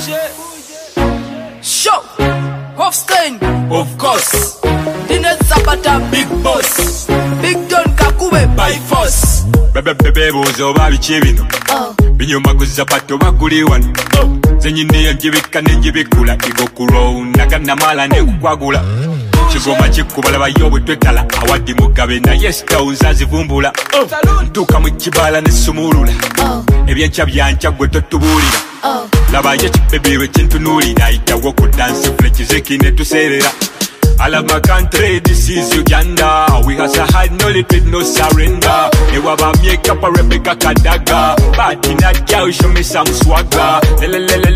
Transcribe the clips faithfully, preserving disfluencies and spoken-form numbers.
Show Hofstein, of course. Dinet Zapata, big boss. Big Don Kakube by force. Bebe bebe bozo babi chibino. Binyoma kuzapato bakuli wano. Zenyine yanjibika nenjibikula igokuro nagana mala ne kukwagula. Chigoma chikubala bayobo twetala awadi mugabe na yes kauza zivumbula. Ntuka mu kibala ne sumulula. Ebyancha byancha gwe totubulira. Labaye chipebi we chintunulira itawo ku dance flechizeki ne tuserera. I love my country, this is Uganda. We hustle hard, no limit, no surrender. Ewaba make up a Rebecca Kadaga. But in that girl, show me some swagger. Let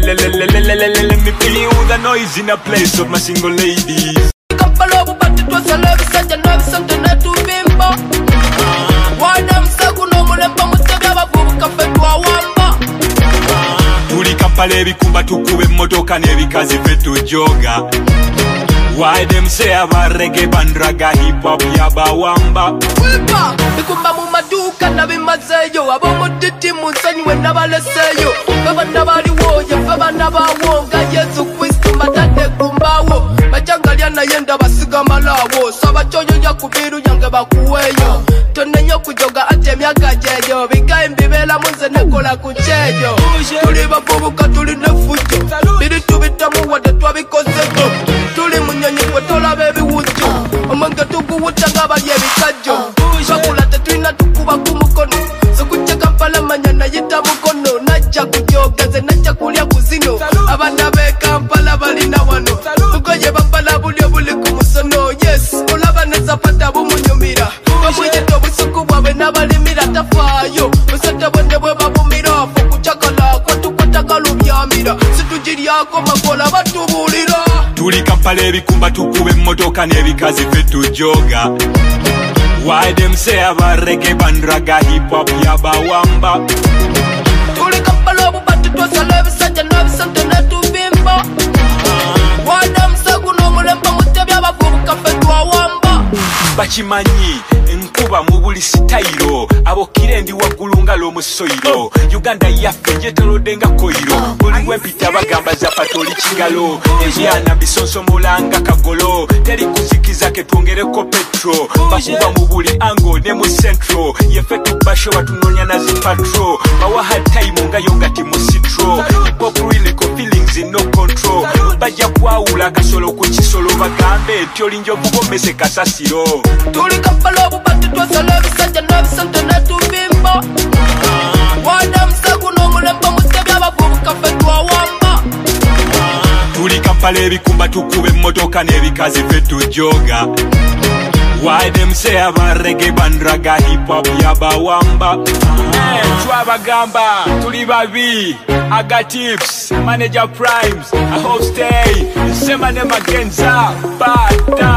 me feel the noise in a place of my single ladies. Kapalo but it was a love such a love something that to bimbo. Why them saguno mulemba mutababa bubuka fetwa wamba. Tuli kapale bikumba tukube motoka nebikazi fetu joga. Why them say about reggae bandraga hip hop yaba wamba. Wipa bikumba mu maduka na bimazeyo abo mutiti musanyi we nabaleseyo baba nabali woye baba nabawonga Yesu Kristo matande kumbawo bajangalya na yenda basiga malawo saba choyo ya kubiru yange bakuweyo tonenyo kujoga ate myaka jeyo bigaye mbibela munze nekola kucheyo tuli babubuka tuli nefujo biri tubitamu wade twabikozeko tuli munyonyi kwe tolabe ebiwujjo omwenge tuguwuta nga bali ebikajjo bakula tetulina tukuba ku mukono sekucce Kampala manya nayita mukono najja kujogeze najja kulya kuzino abaana b'e Kampala balina wano tugoye bambala buli obuli ku musono yes olaba ne Zapata bumunyumira babuyita obusuku bwabwe n'abalimira tafaayo busate bwenne bwe babumira ffe kucakala kwatukwatagalubyamira situgiryako makola batubuulira. Tuli Kampala ebikumba tukube motoka nebikazi fetu joga. Why them say about reggae bandraga hip hop yaba wamba. Tuli Kampala bubati twaza lebi sanja nabi sante netu bimbo. Why them say guno mulemba mutebi abavubuka fetwa wamba. Bachimanyi nkuba mu buli sitayiro abokire ndi wagulunga l'omusoyiro Uganda yaffe jetolodenga koyiro buli wempita bagamba Zapata oli kigalo ebyana bisonsomolanga kagolo teri kuzikiza ke twongereko petro bakuba mu buli ango ne mu centro yeffe tubasho batunonya na zipatro bawa hard time nga yongati mu sitro hip hop really co feelings in no control bajja kwawula kasolo ku kisolo bagambe tyoli njovu bomese kasasiro. Tuli Kampala bubati twaza lebi sanja nabi sante netu bimbo. Why them say guno mulemba mutebi abavubuka fetwa wamba. Tuli Kampala ebikumba tukube motoka nebikazi fetu joga. Why them say about reggae bandraga hip hop yaba wamba. Hey, twabagamba tuli babi aga tips manager primes I hope stay sema ne magenza bad